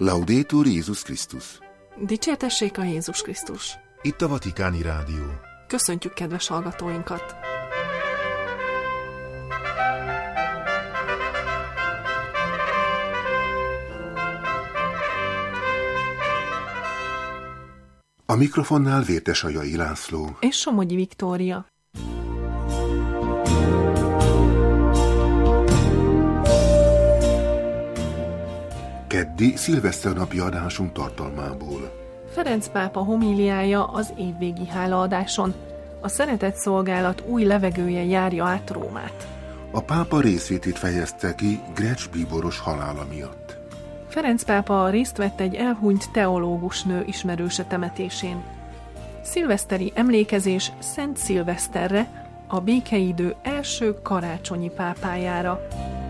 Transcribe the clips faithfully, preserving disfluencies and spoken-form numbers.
Laudetur Jézus Krisztus. Dicsértessék a Jézus Krisztus. Itt a Vatikáni Rádió. Köszöntjük kedves hallgatóinkat! A mikrofonnál Vértesajai László és Somogyi Viktória. Keddi szilveszternapi adásunk tartalmából. Ferenc pápa homíliája az évvégi hálaadáson. A szeretett szolgálat új levegője járja át Rómát. A pápa részvétét fejezte ki Grecs bíboros halála miatt. Ferenc pápa részt vett egy elhunyt teológus nő ismerőse temetésén. Szilveszteri emlékezés Szent Szilveszterre, a békeidő első karácsonyi pápájára.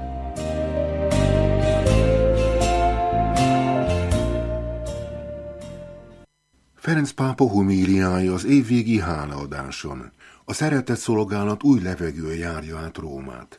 Ferenc pápa homíliája az évvégi hálaadáson. A szeretett szolgálat új levegő járja át Rómát.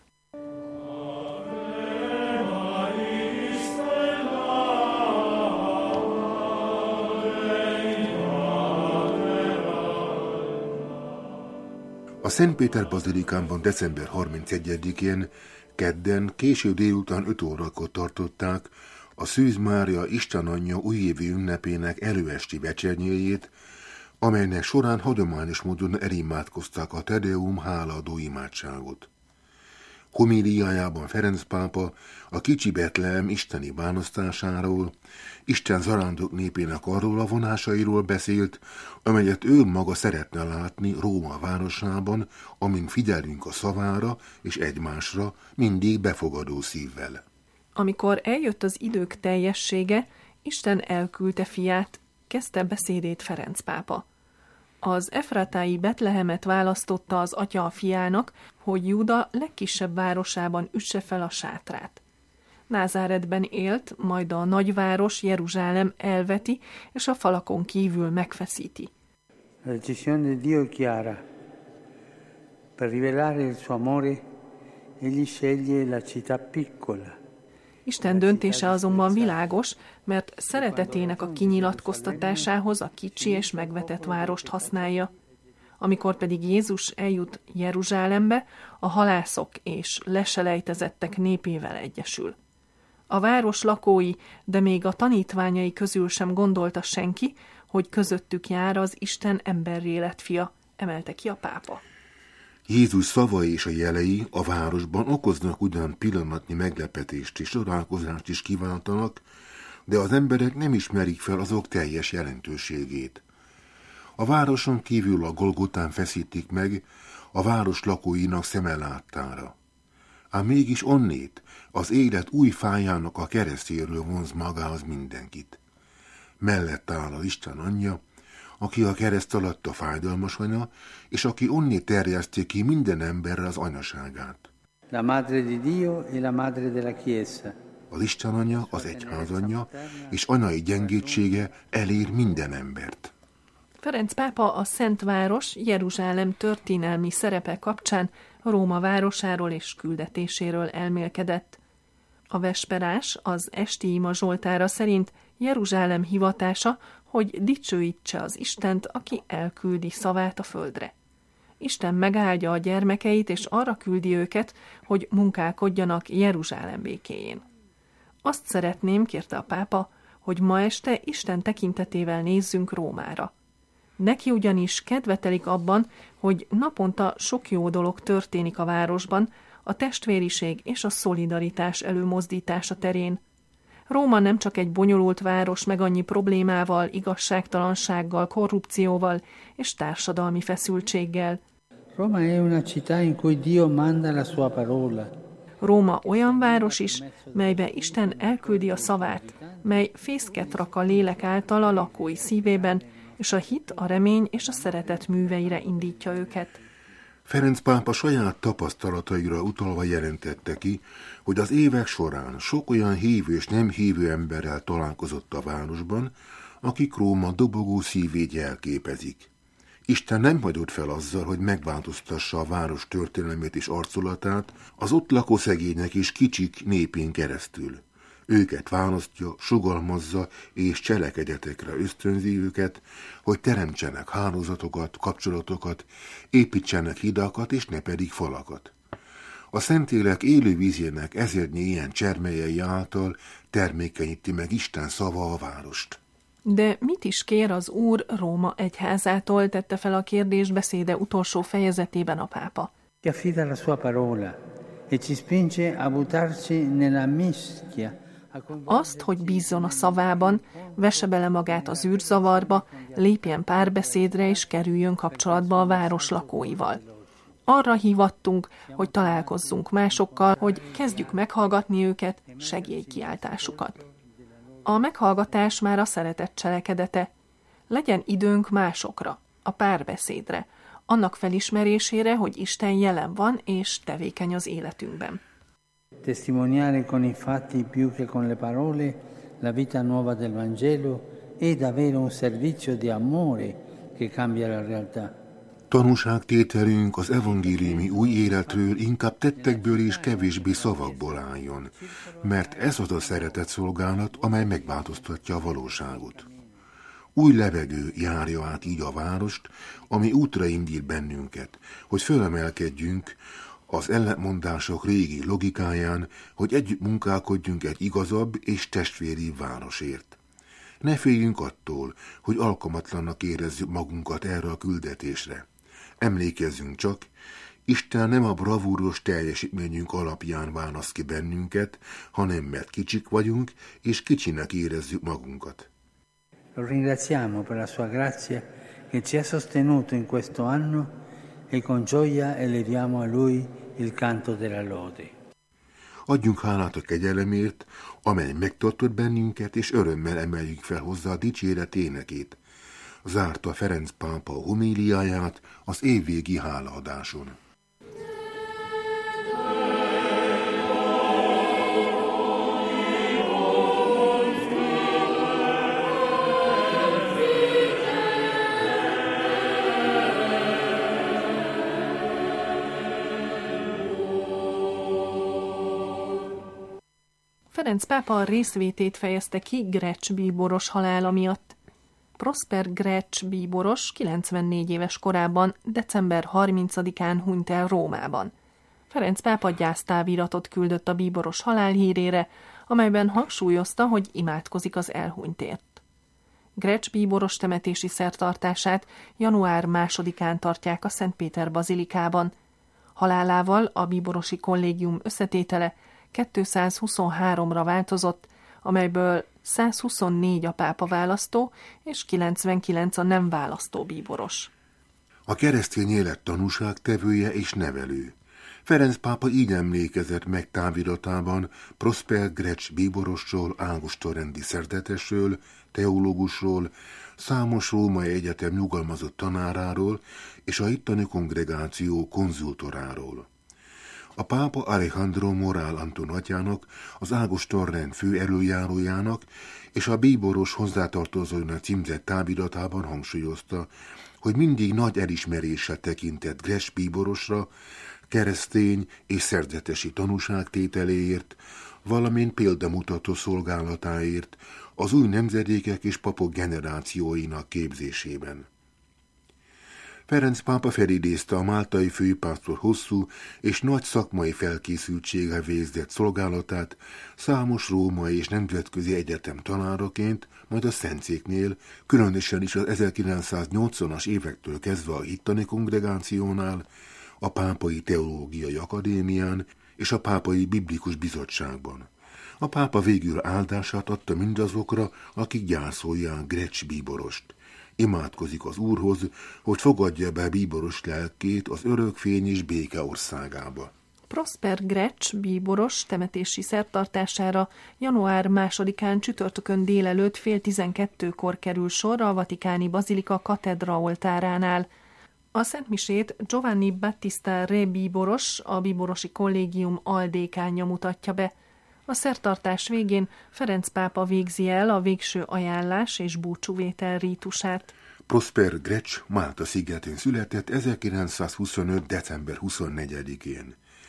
A Szent Péter bazilikánban december harmincegyedikén kedden késő délután öt órakor tartották a Szűz Mária Isten Anyja újévi ünnepének előesti vecsernyéjét, amelynek során hagyományos módon elimádkozták a Te Deum hálaadó imádságot. Homíliájában Ferenc pápa a kicsi Betlehem isteni választásáról, Isten zarándok népének arról a vonásairól beszélt, amelyet ő maga szeretne látni Róma városában, amin figyelünk a szavára és egymásra, mindig befogadó szívvel. Amikor eljött az idők teljessége, Isten elküldte fiát, kezdte beszédét Ferenc pápa. Az efratái Betlehemet választotta az atya a fiának, hogy Júda legkisebb városában üsse fel a sátrát. Názáretben élt, majd a nagyváros Jeruzsálem elveti, és a falakon kívül megfeszíti. La decisione di Dio è chiara. Per rivelare il suo amore, egli sceglie la città piccola. Isten döntése azonban világos, mert szeretetének a kinyilatkoztatásához a kicsi és megvetett várost használja. Amikor pedig Jézus eljut Jeruzsálembe, a halászok és leselejtezettek népével egyesül. A város lakói, de még a tanítványai közül sem gondolta senki, hogy közöttük jár az Isten emberré lett fia, emelte ki a pápa. Jézus szavai és a jelei a városban okoznak ugyan pillanatnyi meglepetést és csodálkozást is kiváltanak, de az emberek nem ismerik fel azok teljes jelentőségét. A városon kívül a Golgotán feszítik meg a város lakóinak szeme láttára. Ám mégis onnét az élet új fájának a keresztjéről vonz magához mindenkit. Mellett áll az Isten Anyja, aki a kereszt alatt a fájdalmas anya, és aki onnét terjeszti ki minden emberre az anyaságát. La madre di Dio e la madre della Chiesa. Az Isten Anya, az egyház anyja, és anyai gyengétsége elér minden embert. Ferenc pápa a Szent Város Jeruzsálem történelmi szerepe kapcsán Róma városáról és küldetéséről elmélkedett. A vesperás, az esti ima zsoltára szerint Jeruzsálem hivatása, hogy dicsőítse az Istent, aki elküldi szavát a földre. Isten megáldja a gyermekeit, és arra küldi őket, hogy munkálkodjanak Jeruzsálem békéjén. Azt szeretném, kérte a pápa, hogy ma este Isten tekintetével nézzünk Rómára. Neki ugyanis kedvetelik abban, hogy naponta sok jó dolog történik a városban, a testvériség és a szolidaritás előmozdítása terén. Róma nem csak egy bonyolult város meg annyi problémával, igazságtalansággal, korrupcióval és társadalmi feszültséggel. Roma è una città in cui Dio manda la sua parola. Róma olyan város is, melybe Isten elküldi a szavát, mely fészket rak a lélek által a lakói szívében, és a hit, a remény és a szeretet műveire indítja őket. Ferenc pápa saját tapasztalataira utalva jelentette ki, hogy az évek során sok olyan hívő és nem hívő emberrel találkozott a városban, akik Róma dobogó szívét jelképezik. Isten nem hagyott fel azzal, hogy megváltoztassa a város történelmét és arculatát az ott lakó szegények és kicsik népén keresztül. Őket választja, sugalmazza és cselekedetekre ösztönzi őket, hogy teremtsenek hálózatokat, kapcsolatokat, építsenek hidakat és ne pedig falakat. A Szentlélek élő vízének ezernyi ilyen csermelyei által termékenyíti meg Isten szava a várost. De mit is kér az Úr Róma egyházától, tette fel a kérdés beszéde utolsó fejezetében a pápa. Che affida la sua parola e ci spinge a buttarci nella mischia. Azt, hogy bízzon a szavában, vesse bele magát az űrzavarba, lépjen párbeszédre és kerüljön kapcsolatba a város lakóival. Arra hívattunk, hogy találkozzunk másokkal, hogy kezdjük meghallgatni őket, segélykiáltásukat. A meghallgatás már a szeretet cselekedete. Legyen időnk másokra, a párbeszédre, annak felismerésére, hogy Isten jelen van és tevékeny az életünkben. Testimoniare con i fatti più che con le parole la vita nuova del Vangelo è davvero un servizio di amore che cambia la realtà. Tanúságtételünk az evangéliumi új életről inkább tettekből és kevésbé szavakból álljon, mert ez az a szeretet szolgálat, amely megváltoztatja a valóságot. Új levegő járja át így a várost, ami útra indít bennünket, hogy fölemelkedjünk az ellentmondások régi logikáján, hogy együtt munkálkodjunk egy igazabb és testvéribb városért. Ne féljünk attól, hogy alkalmatlannak érezzük magunkat erre a küldetésre. Emlékezzünk csak, Isten nem a bravúros teljesítményünk alapján választ ki bennünket, hanem mert kicsik vagyunk, és kicsinek érezzük magunkat. Lo ringraziamo per la sua grazia che ci ha sostenuto in questo anno e con gioia eleviamo a Lui il canto della lode. Adjunk hálát a kegyelemért, amely megtartott bennünket, és örömmel emeljük fel hozzá a dicséret énekét. Zárta Ferenc pápa homíliáját az évvégi hálaadáson. Ferenc pápa a részvétét fejezte ki Greccs bíboros halála miatt. Prosper Greccs bíboros kilencvennégy éves korában, december harmincadikán hunyt el Rómában. Ferenc pápa gyásztáviratot küldött a bíboros halálhírére, amelyben hangsúlyozta, hogy imádkozik az elhunytért. Greccs bíboros temetési szertartását január másodikán tartják a Szentpéter bazilikában. Halálával a bíborosi kollégium összetétele kétszázhuszonháromra változott, amelyből százhuszonnégy a pápa választó és kilencvenkilenc a nem választó bíboros. A keresztény élet tanúságtevője és nevelő. Ferenc pápa így emlékezett meg táviratában Prosper Greccs bíborosról, ágostonrendi szerzetesről, teológusról, számos római egyetem nyugalmazott tanáráról és a itteni kongregáció konzultoráról. A pápa Alejandro Morál Anton atyának, az ágostonrend fő elöljárójának és a bíboros hozzátartozóinak címzett táviratában hangsúlyozta, hogy mindig nagy elismeréssel tekintett Greccs bíborosra, keresztény és szerzetesi tanúságtételéért, valamint példamutató szolgálatáért az új nemzedékek és papok generációinak képzésében. Ferenc pápa felidézte a máltai főpásztor hosszú és nagy szakmai felkészültséggel végzett szolgálatát számos római és nemzetközi egyetem tanáraként, majd a Szentszéknél, különösen is az ezerkilencszáznyolcvanas évektől kezdve a hittani kongregációnál, a Pápai Teológiai Akadémián és a Pápai Biblikus Bizottságban. A pápa végül áldását adta mindazokra, akik gyászolják Greccs bíborost. Imádkozik az Úrhoz, hogy fogadja be bíboros lelkét az örökfény és béke országába. Prosper Greccs bíboros temetési szertartására január másodikán csütörtökön délelőtt fél tizenkettőkor kerül sor a vatikáni bazilika katedra oltáránál. A szentmisét Giovanni Battista Re bíboros, a bíborosi kollégium aldékánja mutatja be. A szertartás végén Ferenc pápa végzi el a végső ajánlás és búcsúvétel rítusát. Prosper Greccs Málta szigetén született ezerkilencszázhuszonöt. december huszonnegyedikén.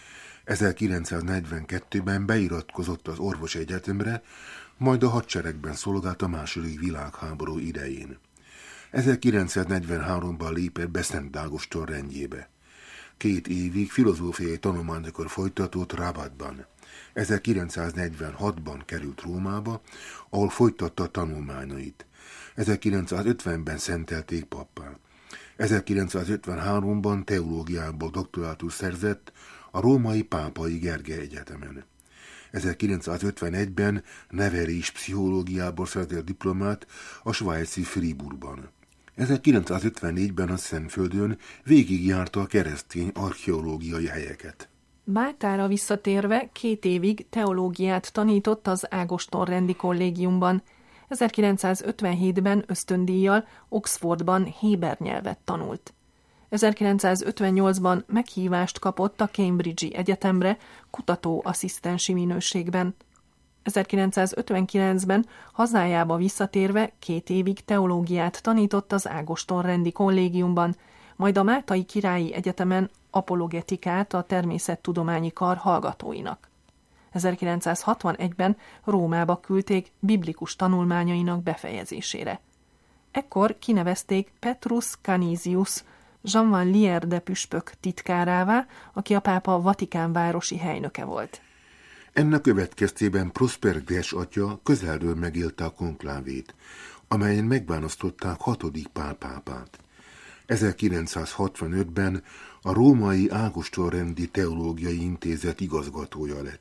ezerkilencszáznegyvenkettőben beiratkozott az orvosi egyetemre, majd a hadseregben szolgált a második világháború idején. ezerkilencszáznegyvenháromban lépett be Szent Ágoston rendjébe. Két évig filozófiai tanulmányokat folytatott Rabatban. ezerkilencszáznegyvenhatban került Rómába, ahol folytatta a tanulmányait. ezerkilencszázötvenben szentelték pappá. ezerkilencszázötvenháromban teológiából doktorátus szerzett a római Pápai Gergely Egyetemen. ezerkilencszázötvenegyben nevelés pszichológiából szerzett diplomát a svájci Fribourgban. ezerkilencszázötvennégyben a Szentföldön végigjárta a keresztény archeológiai helyeket. Máltára visszatérve két évig teológiát tanított az Ágoston-rendi kollégiumban. ezerkilencszázötvenhétben ösztöndíjjal Oxfordban héber nyelvet tanult. ezerkilencszázötvennyolcban meghívást kapott a Cambridge-i Egyetemre kutatóasszisztensi minőségben. ezerkilencszázötvenkilencben hazájába visszatérve két évig teológiát tanított az Ágoston-rendi kollégiumban, majd a Máltai Királyi Egyetemen apologetikát a természettudományi kar hallgatóinak. ezerkilencszázhatvanegyben Rómába küldték biblikus tanulmányainak befejezésére. Ekkor kinevezték Petrus Canisius, Jean van Lierde püspök titkárává, aki a pápa Vatikán városi helynöke volt. Ennek következtében Prosper Gers atya közelről megélte a konklávét, amelyen megválasztották hatodik Pál pápát. ezerkilencszázhatvanötben a római Ágoston-rendi Teológiai Intézet igazgatója lett.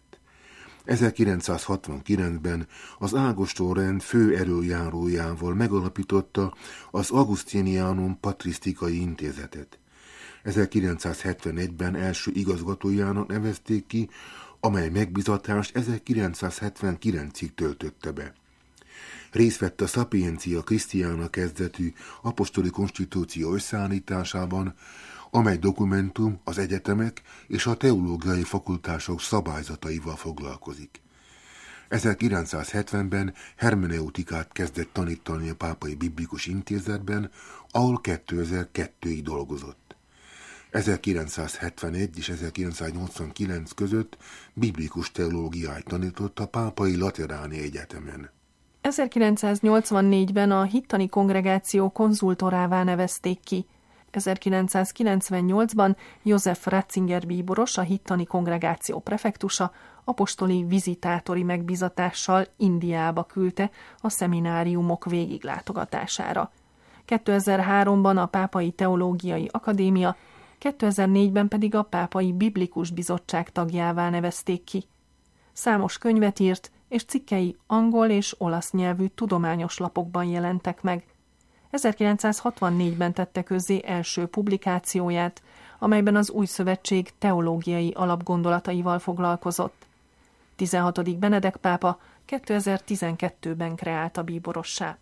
ezerkilencszázhatvankilencben az Ágoston-rend fő erőjárójával megalapította az Augustinianum Patrisztikai Intézetet. ezerkilencszázhetvenegyben első igazgatójának nevezték ki, amely megbizatást ezerkilencszázhetvenkilencig töltötte be. Részt vett a Sapientia Christiana kezdetű apostoli konstitúció összeállításában, amely dokumentum az egyetemek és a teológiai fakultások szabályzataival foglalkozik. ezerkilencszázhetvenben hermeneutikát kezdett tanítani a Pápai Biblikus Intézetben, ahol kétezer-kettőig dolgozott. ezerkilencszázhetvenegy és ezerkilencszáznyolcvankilenc között biblikus teológiát tanított a Pápai Lateráni Egyetemen. ezerkilencszáznyolcvannégyben a hittani kongregáció konzultorává nevezték ki. ezerkilencszázkilencvennyolcban József Ratzinger bíboros, a hittani kongregáció prefektusa, apostoli vizitátori megbizatással Indiába küldte a szemináriumok végiglátogatására. kétezer-háromban a Pápai Teológiai Akadémia, kétezer-négyben pedig a Pápai Biblikus Bizottság tagjává nevezték ki. Számos könyvet írt, és cikkei angol és olasz nyelvű tudományos lapokban jelentek meg. ezerkilencszázhatvannégyben tette közzé első publikációját, amelyben az Új Szövetség teológiai alapgondolataival foglalkozott. tizenhatodik Benedek pápa kétezer-tizenkettőben kreálta bíborossá.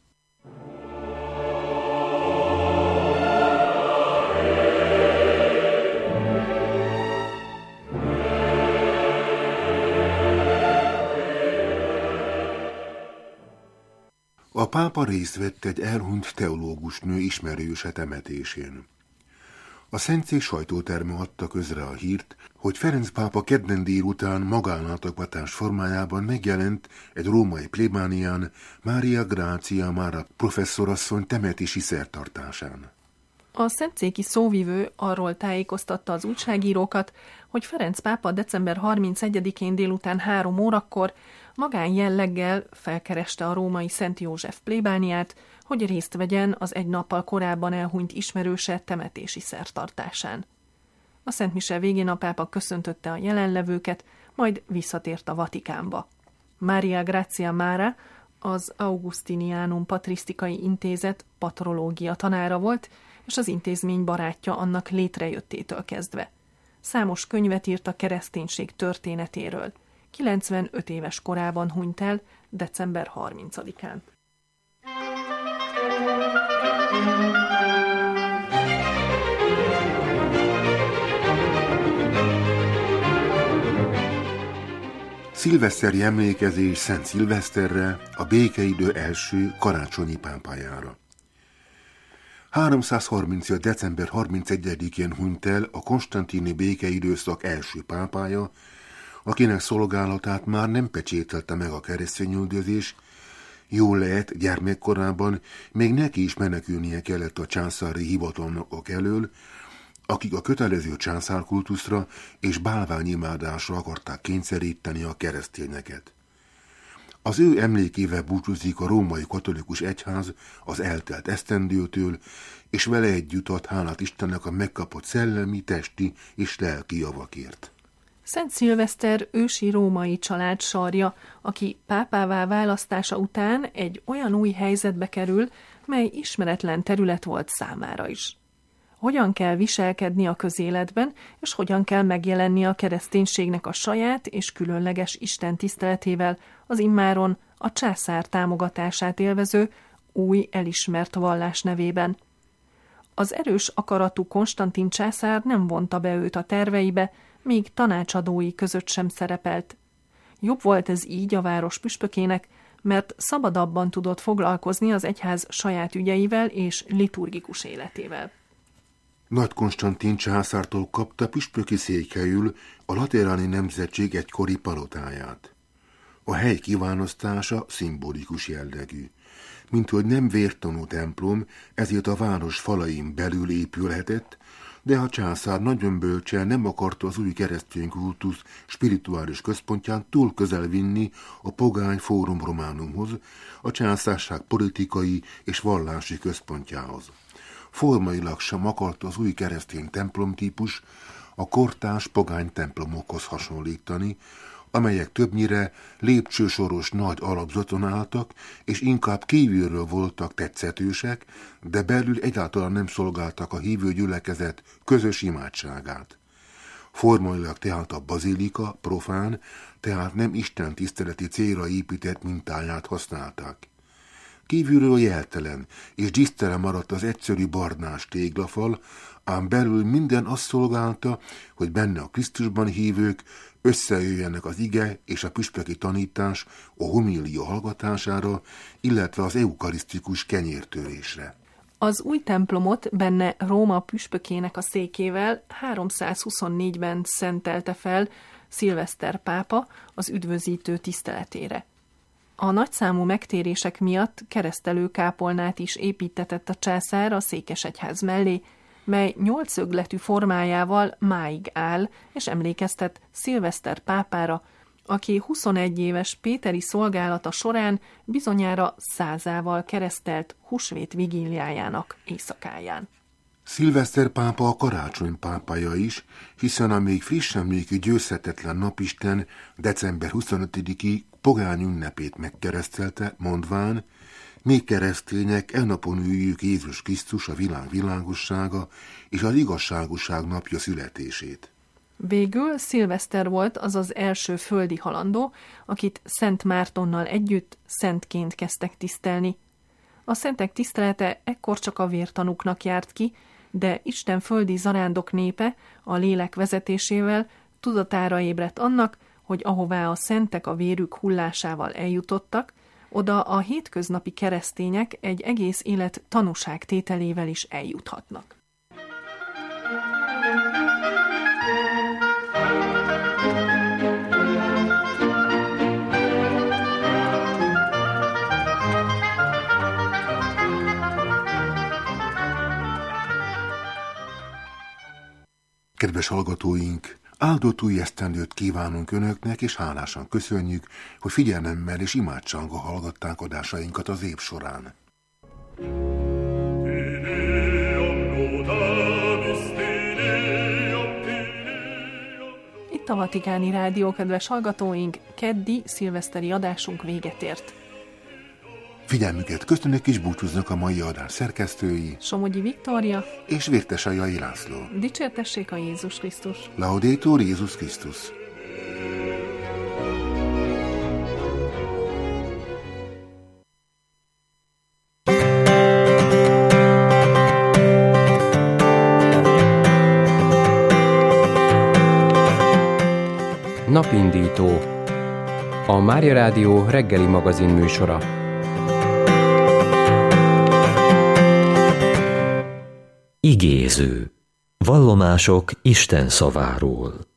A pápa részt vett egy elhunyt teológusnő ismerőse temetésén. A szentszék sajtóterme adta közre a hírt, hogy Ferenc pápa kedden délután magánlátogatás formájában megjelent egy római plébánián Mária Grácia Mára professzorasszony temetési szertartásán. A szentszéki szóvivő arról tájékoztatta az újságírókat, hogy Ferenc pápa december harmincegyedikén délután három órakor magán jelleggel felkereste a római Szent József plébániát, hogy részt vegyen az egy nappal korábban elhunyt ismerőse temetési szertartásán. A szentmise végén a pápa köszöntötte a jelenlevőket, majd visszatért a Vatikánba. Mária Grácia Mára, az Augustinianum Patrisztikai Intézet patrológia tanára volt, és az intézmény barátja annak létrejöttétől kezdve. Számos könyvet írt a kereszténység történetéről. kilencvenöt éves korában hunyt el, december harmincadikán. Szilveszteri emlékezés Szent Szilveszterre, a békeidő első karácsonyi pápájára. háromszázharmincöt. december harmincegyedikén hunyt el a konstantini békeidőszak első pápája, akinek szolgálatát már nem pecsételte meg a keresztényüldözés. Jól lehet, gyermekkorában még neki is menekülnie kellett a császári hivatalnokok elől, akik a kötelező császárkultuszra és bálványimádásra akarták kényszeríteni a keresztényeket. Az ő emlékével búcsúzik a római katolikus egyház az eltelt esztendőtől, és vele együtt ad hálát Istennek a megkapott szellemi, testi és lelki javakért. Szent Szilveszter ősi római család sarja, aki pápává választása után egy olyan új helyzetbe kerül, mely ismeretlen terület volt számára is. Hogyan kell viselkedni a közéletben, és hogyan kell megjelenni a kereszténységnek a saját és különleges Isten tiszteletével, az immáron a császár támogatását élvező, új elismert vallás nevében. Az erős akaratú Konstantin császár nem vonta be őt a terveibe, még tanácsadói között sem szerepelt. Jobb volt ez így a város püspökének, mert szabadabban tudott foglalkozni az egyház saját ügyeivel és liturgikus életével. Nagy Konstantin császártól kapta püspöki székhelyül a lateráni nemzetség egykori palotáját. A hely kiválasztása szimbolikus jellegű. Minthogy nem vértanú templom, ezért a város falain belül épülhetett, de a császár nagyon bölcsen nem akarta az új keresztény kultusz spirituális központján túl közel vinni a pogány Fórum Románumhoz, a császárság politikai és vallási központjához. Formailag sem akarta az új keresztény templomtípus a kortárs pogány templomokhoz hasonlítani, amelyek többnyire lépcsősoros nagy alapzaton álltak, és inkább kívülről voltak tetszetősek, de belül egyáltalán nem szolgáltak a hívő gyülekezet közös imádságát. Formailag tehát a bazilika profán, tehát nem Isten tiszteleti célra épített mintáját használták. Kívülről jeltelen és dísztelen maradt az egyszerű barnás téglafal, ám belül minden azt szolgálta, hogy benne a Krisztusban hívők összejöjjenek az ige és a püspöki tanítás a homília hallgatására, illetve az eukarisztikus kenyértörésre. Az új templomot benne Róma püspökének a székével háromszázhuszonnégyben szentelte fel Szilveszter pápa az üdvözítő tiszteletére. A nagyszámú megtérések miatt keresztelőkápolnát is építtetett a császár a székesegyház mellé, mely nyolcszögletű formájával máig áll, és emlékeztet Szilveszter pápára, aki huszonegy éves péteri szolgálata során bizonyára százával keresztelt húsvét vigíliájának éjszakáján. Szilveszter pápa a karácsony pápája is, hiszen a még friss emlékű győzhetetlen napisten december huszonötödiki pogány ünnepét megkeresztelte, mondván: mi keresztények e napon üljük Jézus Krisztus, a világ világossága és az igazságosság napja születését. Végül Szilveszter volt az az első földi halandó, akit Szent Mártonnal együtt szentként kezdtek tisztelni. A szentek tisztelete ekkor csak a vértanúknak járt ki, de Isten földi zarándok népe a lélek vezetésével tudatára ébredt annak, hogy ahová a szentek a vérük hullásával eljutottak, oda a hétköznapi keresztények egy egész élet tanúságtételével is eljuthatnak. Kedves hallgatóink! Áldott új esztendőt kívánunk Önöknek, és hálásan köszönjük, hogy figyelemmel és imádsággal hallgatták adásainkat az év során. Itt a Vatikáni Rádió, kedves hallgatóink, keddi szilveszteri adásunk véget ért. Figyelmüket köszönök és búcsúznak a mai adás szerkesztői Somogyi Viktória és Vértesajai László. Dicsértessék a Jézus Krisztus! Laudetur Jézus Krisztus! Napindító. A Mária Rádió reggeli magazin műsora. Igéző. Vallomások Isten szaváról.